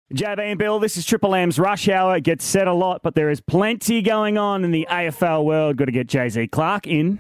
JB and Bill, this is Triple M's Rush Hour. It gets said a lot, but there is plenty going on in the AFL world. Got to get Jay-Z Clark in.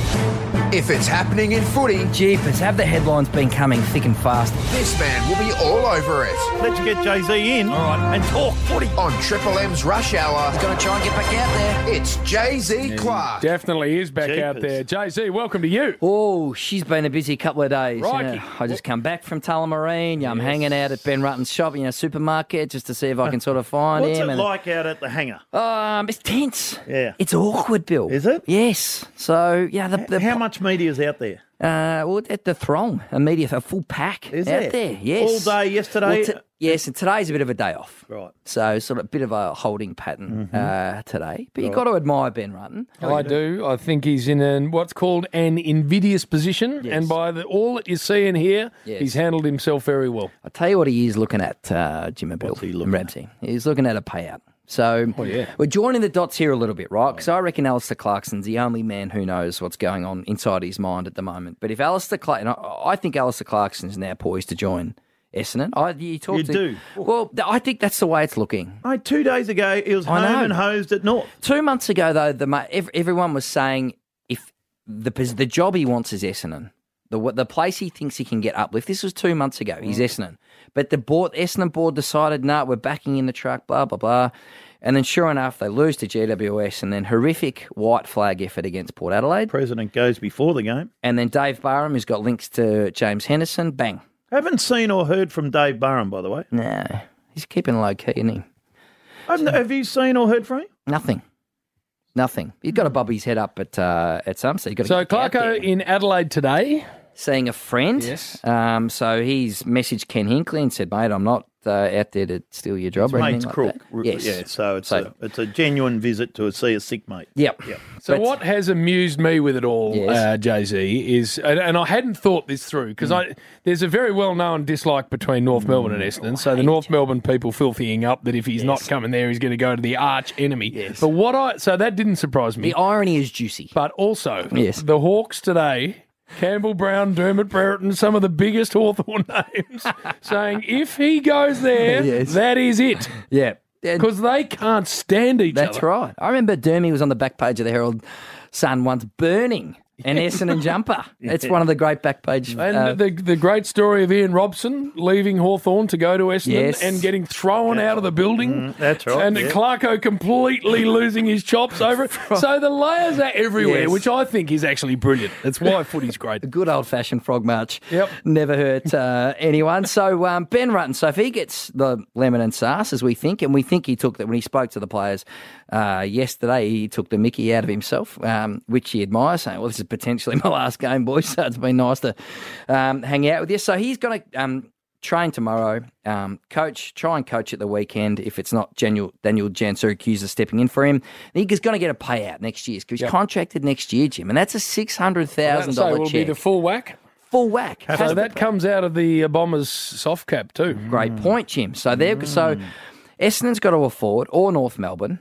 If it's happening in footy, Jeepers, have the headlines been coming thick and fast? this man will be all over it. Let's get Jay-Z in and talk footy. On Triple M's Rush Hour, Got to try and get back out there. it's Jay-Z Clark. Definitely is back out there. Jay-Z, welcome to you. Oh, she's been a busy couple of days. Crikey. I just come back from Tullamarine. I'm hanging out at Ben Rutten's shop, supermarket, just to see if I can sort of find What's him. it like out at the hangar? It's tense. Yeah. It's awkward, Bill. Is it? Yes. So, yeah. How much media's out there? Well, at the Throng, a full pack Is out it? there. Yes. All day yesterday? Yes, and today's a bit of a day off. Right. So sort of a bit of a holding pattern today. But you've got to admire Ben Rutten. I do. I think he's in what's called an invidious position, Yes. and by all that you see and hear, Yes. he's handled himself very well. I'll tell you what he is looking at, Jim and Bill. What's he and looking Ramsey. He's looking at a payout. So yeah. we're joining the dots here a little bit, right? Because I reckon Alistair Clarkson's the only man who knows what's going on inside his mind at the moment. But if Alistair Clarkson, I think Alistair Clarkson is now poised to join Essendon. You do? Well, I think that's the way it's looking. 2 days ago, he was I home know. and hosed at North. 2 months ago, though, everyone was saying if the job he wants is Essendon, the place he thinks he can get uplift. This was 2 months ago. He's Essendon, but the Essendon board decided, no, we're backing in the truck. Blah blah blah. And then, sure enough, they lose to GWS, and then horrific white flag effort against Port Adelaide. President goes before the game. And then Dave Barham, who's got links to James Henderson, bang. Haven't seen or heard from Dave Burham, by the way. No, he's keeping low key, isn't he? Have you seen or heard from him? Nothing. He's got to bob his head up at some, so you've got to So get out there. Clarko in Adelaide today. Seeing a friend. Yes. So he's messaged Ken Hinkley and said, mate, I'm not out there to steal your job or Mate's anything like crook. that. Yes. Yeah, so it's a genuine visit to see a sick mate. Yep. So But- what has amused me with it all, Yes. Jay-Z, is, and I hadn't thought this through, because there's a very well-known dislike between North Melbourne and Essendon, so the North Melbourne people filthying up that if he's not coming there, he's going to go to the arch enemy. Yes. But so that didn't surprise me. The irony is juicy. But also, Yes. the Hawks today, Campbell Brown, Dermot Brereton, some of the biggest Hawthorn names, saying if he goes there, Yes. that is it. Yeah. Because they can't stand each That's other. right. I remember Dermy was on the back page of the Herald Sun once burning an Essendon jumper. It's one of the great back page. And the great story of Ian Robson leaving Hawthorn to go to Essendon Yes. and getting thrown out of the building. That's right. And Clarko completely losing his chops over it. So the layers are everywhere, Yes. which I think is actually brilliant. That's why footy's great. A good old-fashioned frog march. Yep. Never hurt anyone. So Ben Rutten, so if he gets the lemon and sauce, as we think, and we think he took that when he spoke to the players yesterday, he took the mickey out of himself, which he admires, saying, well, this is potentially my last game, boys, so it's been nice to hang out with you. So he's going to train tomorrow, try and coach at the weekend if it's not Daniel Jansyracuse stepping in for him. He's going to get a payout next year because he's contracted next year, Jim, and that's a $600,000 So will check. be the full whack. Full whack. So that comes out of the Bombers soft cap too. Great point, Jim. So Essendon's got to afford, or North Melbourne's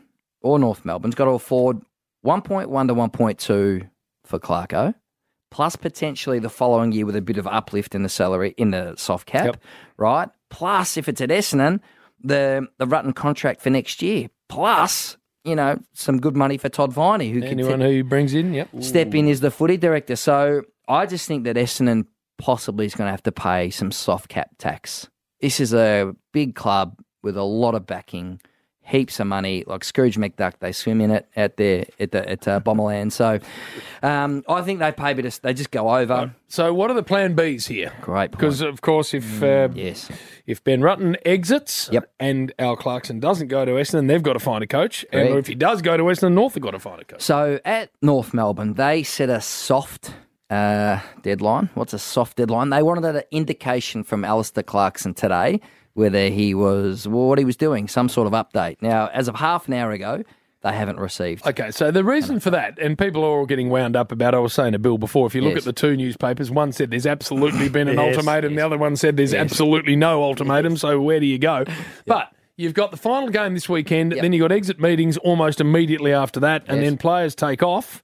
got to afford 1.1 to 1.2 for Clarko, plus potentially the following year with a bit of uplift in the salary in the soft cap, right? Plus, if it's at Essendon, the Rutten contract for next year, plus some good money for Todd Viney, who Anyone who he brings in, step in as the footy director. So I just think that Essendon possibly is going to have to pay some soft cap tax. This is a big club with a lot of backing, heaps of money. Like Scrooge McDuck, they swim in it at Bomberland. So I think they pay a bit of, they just go over. So what are the plan Bs here? Great point. Because, of course, if Yes. if Ben Rutten exits Yep. and Al Clarkson doesn't go to Essendon, they've got to find a coach. And Correct. if he does go to Essendon, North have got to find a coach. So at North Melbourne, they set a soft deadline. What's a soft deadline? They wanted an indication from Alistair Clarkson today whether he was, what he was doing, some sort of update. Now, as of half an hour ago, they haven't received. Okay, so the reason for that, and people are all getting wound up about, I was saying to Bill before, if you look Yes. at the two newspapers, one said there's absolutely been an Yes, ultimatum, the other one said there's absolutely no ultimatum, so where do you go? But you've got the final game this weekend, then you've got exit meetings almost immediately after that, and Yes. then players take off.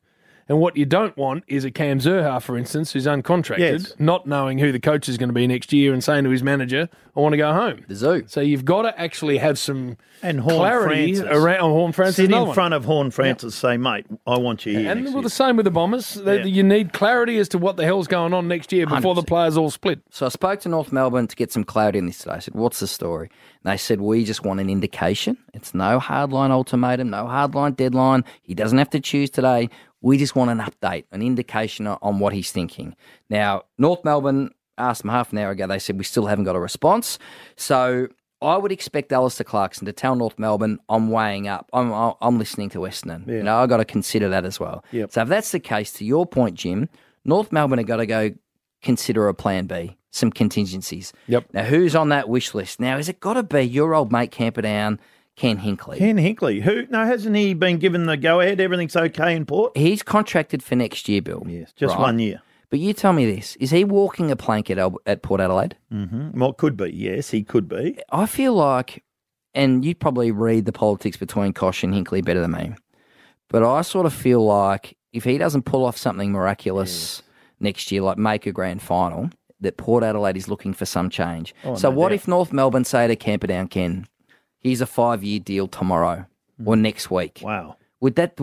And what you don't want is a Cam Zurhaar, for instance, who's uncontracted, Yes. not knowing who the coach is going to be next year and saying to his manager, I want to go home. The zoo. So you've got to actually have some And Horn clarity Francis. around Horn Francis. Sit another in one. front of Horn Francis, say, mate, I want you here. And next well, year. the same with the Bombers. You need clarity as to what the hell's going on next year before the 100%. players all split. So I spoke to North Melbourne to get some clarity in this today. I said, what's the story? And they said, we just want an indication. It's no hardline ultimatum, no hardline deadline. He doesn't have to choose today. We just want an update, an indication on what he's thinking. Now, North Melbourne asked them half an hour ago. They said, we still haven't got a response. So I would expect Alistair Clarkson to tell North Melbourne, I'm weighing up. I'm listening to Essendon. Yeah. You know, I've got to consider that as well. Yep. So if that's the case, to your point, Jim, North Melbourne have got to go consider a plan B, some contingencies. Yep. Now, who's on that wish list? Now, is it got to be your old mate Camperdown, Ken Hinkley? Ken Hinkley, hasn't he been given the go-ahead? Everything's okay in Port? He's contracted for next year, Bill. Yes, just Right. 1 year. But you tell me this. Is he walking a plank at Port Adelaide? Well, could be. Yes, he could be. I feel like, and you probably read the politics between Kosh and Hinkley better than me, but I sort of feel like if he doesn't pull off something miraculous next year, like make a grand final, that Port Adelaide is looking for some change. So no what doubt. if North Melbourne say to Camperdown, Ken, here's a 5-year deal tomorrow or next week? Wow. Would that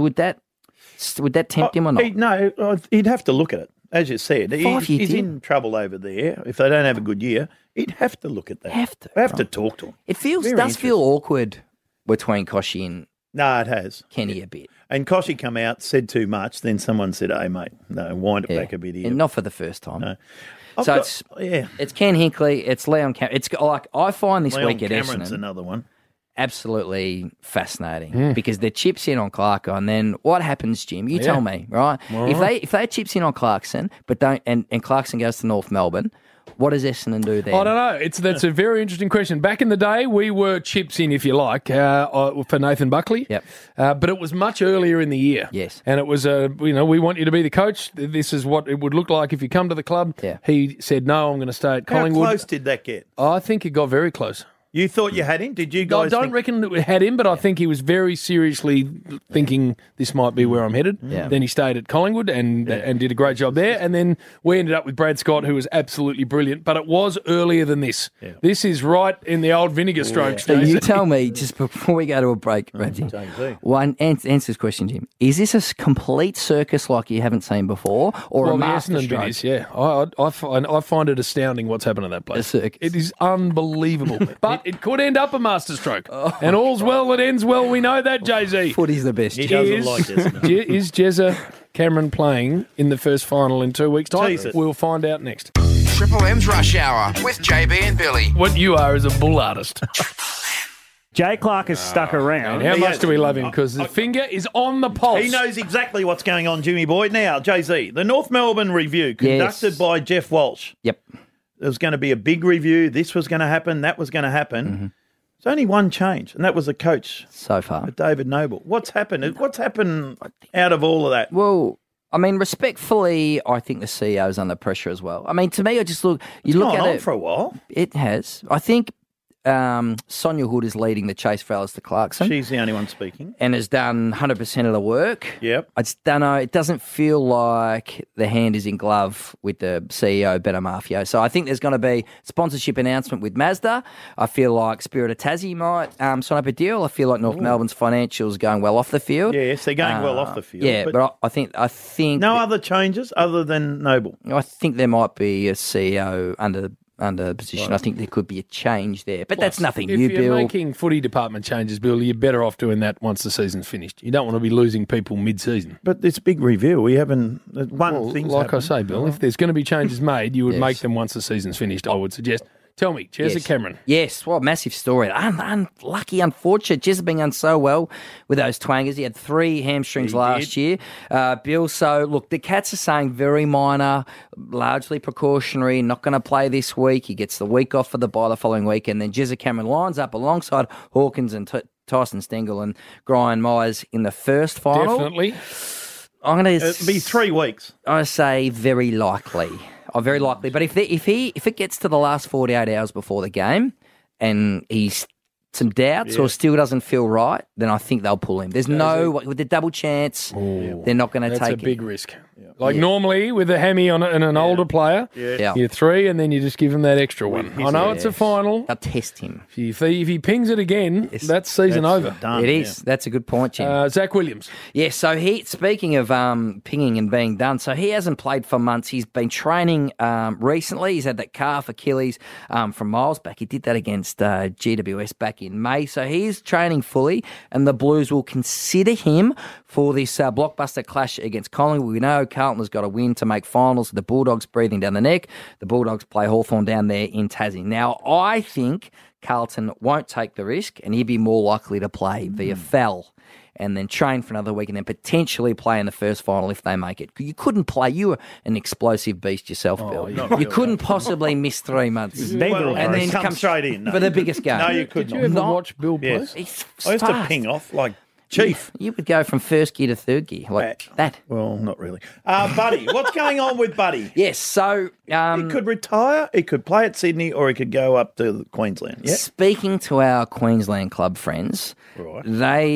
tempt him or not? He'd have to look at it. As you said, 5-year he's deal. in trouble over there. If they don't have a good year, he'd have to look at that. Have to, to right. talk to him. It Very does feel interesting. awkward between Koshy and No, it has. Kenny a bit. And Koshy come out, said too much. Then someone said, "Hey, mate, no, wind it Yeah. back a bit here." And not for the first time. No. So it's Ken Hinkley, it's Leon Cameron. It's like I find this Leon week at Cameron's Essendon another one. absolutely fascinating because they're chips in on Clarko, and then what happens, Jim? You tell me, right? If they chips in on Clarkson, but don't and Clarkson goes to North Melbourne, what does Essendon do then? I don't know. That's a very interesting question. Back in the day, we were chips in, if you like, for Nathan Buckley. Yep. But it was much earlier in the year. Yes. And it was, we want you to be the coach. This is what it would look like if you come to the club. Yeah. He said, no, I'm going to stay at How Collingwood. close did that get? I think it got very close. You thought you had him? Did you I guys? don't think- reckon that we had him, but I think he was very seriously thinking this might be where I'm headed. Yeah. Then he stayed at Collingwood and did a great job there. And then we ended up with Brad Scott, who was absolutely brilliant. But it was earlier than this. Yeah. This is right in the old vinegar strokes. So you Jason. tell me, just before we go to a break, Reggie, answer this question, Jim. Is this a complete circus like you haven't seen before, or Well, a the master Essendon stroke? bit is, yeah. I find it astounding what's happened at that place. A circus. It is unbelievable. But it could end up a masterstroke. Oh. And all's well that ends well. We know that, Jay-Z. Footy's the best. He Jim. doesn't like this. Is Jezza Cameron playing in the first final in 2 weeks' time? Tease it. We'll find out next. Triple M's Rush Hour with JB and Billy. What you are is a bull artist. Jay Clark has stuck around. And how He much has. do we love him? Because the finger is on the pulse. He knows exactly what's going on, Jimmy Boy. Now, Jay-Z, the North Melbourne review conducted Yes. by Jeff Walsh. Yep. There was going to be a big review. This was going to happen. That was going to happen. Mm-hmm. There's only one change, and that was the coach, So far. David Noble. What's happened? What's happened out of all of that? Well, I mean, respectfully, I think the CEO is under pressure as well. I mean, to me, I just look. You It's look gone at on it. for a while. It has. I think Sonia Hood is leading the chase for Alistair Clarkson She's the only one speaking. and has done 100% of the work. Yep. I just don't know. It doesn't feel like the hand is in glove with the CEO, Better Mafia. So I think there's going to be sponsorship announcement with Mazda. I feel like Spirit of Tassie might sign up a deal. I feel like North Melbourne's financials going well off the field. Yes, they're going well off the field. Yeah, but I think no other changes other than Noble. I think there might be a CEO under the position. Right. I think there could be a change there, but that's nothing If new, you're Bill. making footy department changes, Bill, you're better off doing that once the season's finished. You don't want to be losing people mid-season. But this big review, we haven't thing's Like happened. I say, Bill, if there's going to be changes made, you would Yes. make them once the season's finished, I would suggest. Tell me, Jezza Yes. Cameron. Yes, what a massive story. Unlucky, unfortunate. Jezza being done so well with those twangers. He had 3 hamstrings last year. Bill, so look, the Cats are saying very minor, largely precautionary, not going to play this week. He gets the week off for the bye the following week, and then Jezza Cameron lines up alongside Hawkins and Tyson Stengel and Brian Myers in the first final. Definitely. I'm going It'll be 3 weeks. I say very likely. Very likely. But if it gets to the last 48 hours before the game and he's some doubts or still doesn't feel right, then I think they'll pull him. There's with the double chance, they're not going to take That's a it. big risk. Like normally with a hammy on and an older player, you're 3 and then you just give him that extra one. I know it's a final. They'll test him. If he pings it again, that's season over. Done, It is. That's a good point, Jim. Zach Williams. Yeah, so speaking of pinging and being done, so he hasn't played for months. He's been training recently. He's had that calf Achilles from miles back. He did that against GWS back in May. So he's training fully, and the Blues will consider him for this blockbuster clash against Collingwood. We know Carlton has got to win to make finals. The Bulldogs breathing down the neck. The Bulldogs play Hawthorn down there in Tassie. Now, I think Carlton won't take the risk, and he'd be more likely to play VFL and then train for another week and then potentially play in the first final if they make it. You couldn't play. You were an explosive beast yourself, Bill. You couldn't possibly miss 3 months. Well, and then come straight in. for the biggest game. No, you could Did you not. ever watch Bill play? Yes. He's I used to fast. ping off like Chief. You would go from first gear to third gear like that. Well, not really. Buddy, what's going on with Buddy? Yes, so He could retire, he could play at Sydney, or he could go up to Queensland. Yeah. speaking to our Queensland club friends, Right.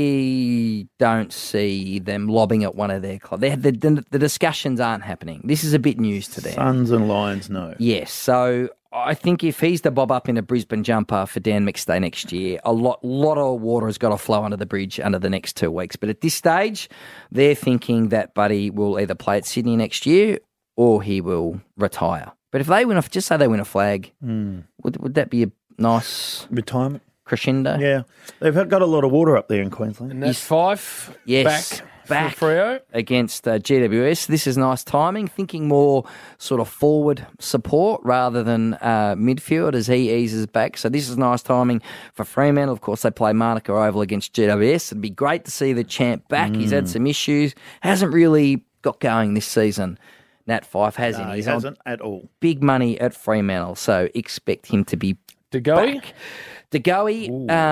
they don't see them lobbing at one of their clubs. The discussions aren't happening. This is a bit news to them. Suns and Lions, no. Yes, so I think if he's the bob up in a Brisbane jumper for Dan McStay next year, a lot of water has got to flow under the bridge under the next 2 weeks. But at this stage, they're thinking that Buddy will either play at Sydney next year or he will retire. But if they win, just say they win a flag, would that be a nice Retirement? crescendo? Yeah. They've got a lot of water up there in Queensland. And that's Fife Yes, back for Freo. against GWS. This is nice timing, thinking more sort of forward support rather than midfield as he eases back. So this is nice timing for Fremantle. Of course, they play Manuka Oval against GWS. It'd be great to see the champ back. He's had some issues. Hasn't really got going this season. Nat Fife hasn't. No, he He's on hasn't at all. big money at Fremantle, so expect him to be To go. back. De Goey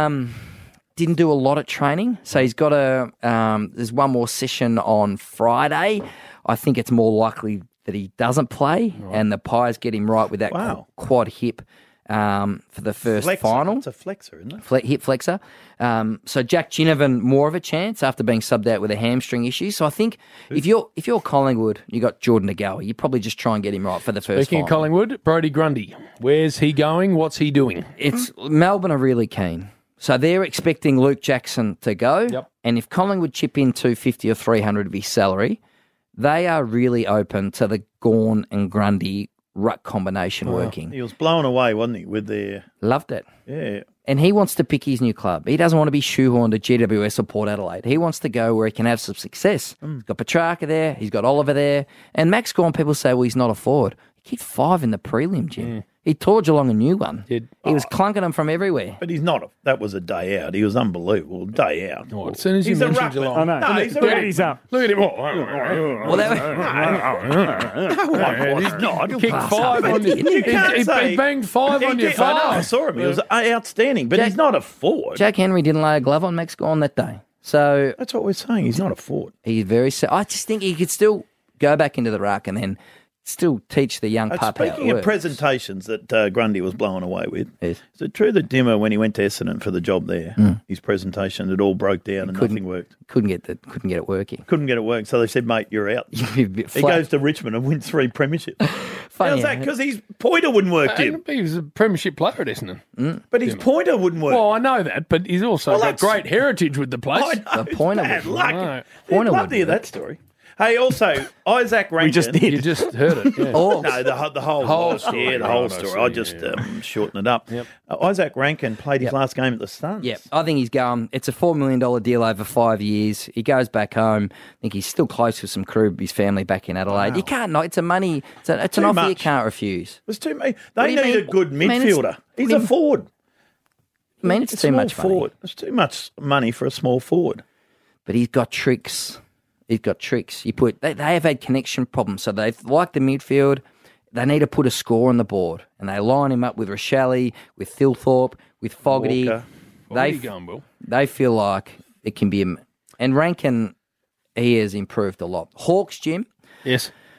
didn't do a lot of training, so he's got there's one more session on Friday. I think it's more likely that he doesn't play, and the Pies get him right with that quad hip for the first final. It's a flexor, isn't it? Hip flexor. So Jack Ginnivan more of a chance after being subbed out with a hamstring issue. So I think if you're Collingwood, you got Jordan De Goey, you probably just try and get him right for the first Speaking final. of Collingwood, Brodie Grundy. Where's he going? What's he doing? It's Melbourne are really keen. So they're expecting Luke Jackson to go. Yep. And if Collingwood chip in $250 or $300 of his salary, they are really open to the Gawn and Grundy ruck combination working. He was blown away, wasn't he, with their... Loved it. Yeah. And he wants to pick his new club. He doesn't want to be shoehorned to GWS or Port Adelaide. He wants to go where he can have some success. He's got Petrarca there. He's got Oliver there. And Max Gawn, people say, well, he's not a forward. He kicked 5 in the prelim, Jim. He tore Geelong a new one. Did. He was clunking them from everywhere. But he's not. That was a day out. He was unbelievable. Day out. Oh, as soon as He's you a mentioned ruckman. Geelong. I know. No, he's a Brady's ruckman. up. Look at him. Well, He's not. Kicked 5 on you. You can't He say- banged 5 on your I know. I 5. saw him. He was outstanding. But he's not a forward. Jack Henry didn't lay a glove on Max Gawn that day. So That's what we're saying. He's not a forward. he's very... I just think he could still go back into the ruck and then still teach the young pup how it Speaking of works. presentations that Grundy was blown away with, Yes. is it true that Dimmer, when he went to Essendon for the job there, his presentation, it all broke down and nothing worked? Couldn't get it working. Couldn't get it working, so they said, mate, you're out. He Flat. goes to Richmond and wins 3 premierships. Funny, How's that? Because his pointer wouldn't work, Jim. He was a premiership player at Essendon. But his pointer wouldn't work. Well, I know that, but he's also Well, got that's- great heritage with the place. I know, The pointer it's bad would- luck. No. Pointer I'd love would to hear work. that story. Hey, also, Isaac Rankin. We just did. You just heard it. Yeah. Oh, No, the whole story. Yeah, the Right, whole I story. see, I just shorten it up. Yep. Isaac Rankin played his Yep. last game at the Suns. yeah. I think he's going. It's a $4 million deal over 5 years. He goes back home. I think he's still close with some crew, his family back in Adelaide. Wow. You can't not. It's a money. It's an Too offer you much. can't refuse. It was too many. What They do you need a mean? good I mean, it's- midfielder. He's what do a you- forward. I mean, it's A too small much money. forward. It's too much money for a small forward. But he's got tricks. He's got tricks. They have had connection problems, so they've like the midfield. They need to put a score on the board, and they line him up with Rochelle, with Thilthorpe, with Fogarty. Walker. Where are you going, Will? They feel like it can be and Rankin, he has improved a lot. Hawks, Jim. Yes.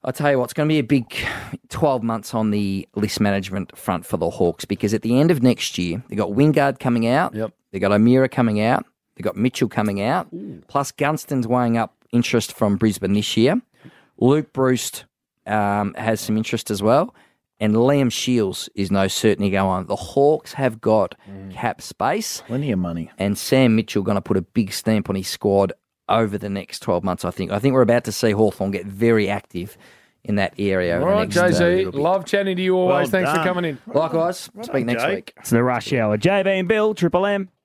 I'll tell you what, it's going to be a big 12 months on the list management front for the Hawks because at the end of next year, they've got Wingard coming out. Yep. They've got O'Meara coming out. They've got Mitchell coming out. Plus Gunston's weighing up interest from Brisbane this year. Luke Bruce has some interest as well. And Liam Shields is no certainty go on. The Hawks have got cap space. Plenty of money. And Sam Mitchell going to put a big stamp on his squad over the next 12 months, I think. I think we're about to see Hawthorn get very active in that area. All right, Jay-Z, little bit. love chatting to you always. Well Thanks for done. coming in. Likewise. Speak next Jay. week. It's the Rush Hour. JB and Bill, Triple M.